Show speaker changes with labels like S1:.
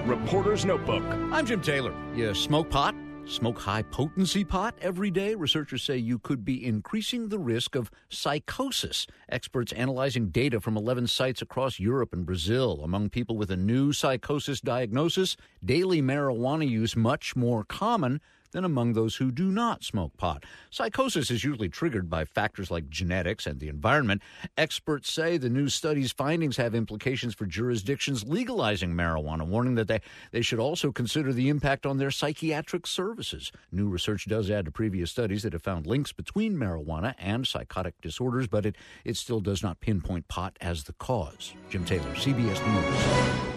S1: Reporter's Notebook.
S2: I'm Jim Taylor. You smoke pot? Smoke high-potency pot every day? Researchers say you could be increasing the risk of psychosis. Experts analyzing data from 11 sites across Europe and Brazil. Among people with a new psychosis diagnosis, daily marijuana use much more common than among those who do not smoke pot. Psychosis is usually triggered by factors like genetics and the environment. Experts say the new study's findings have implications for jurisdictions legalizing marijuana, warning that they should also consider the impact on their psychiatric services. New research does add to previous studies that have found links between marijuana and psychotic disorders, but it still does not pinpoint pot as the cause. Jim Taylor, CBS News.